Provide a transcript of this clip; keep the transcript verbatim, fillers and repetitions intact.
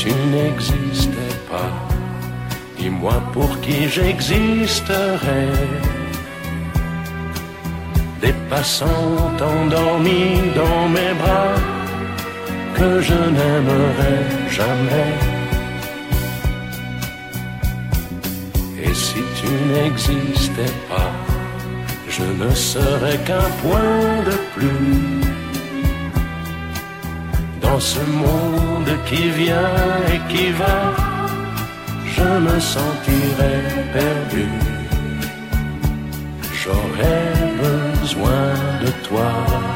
tu n'existais pas, dis-moi pour qui j'existerais. Des passants endormis dans mes bras que je n'aimerais jamais. Et si tu n'existais pas, je ne serais qu'un point de plus dans ce monde qui vient et qui va. Je me sentirais perdu. J'aurais besoin de toi.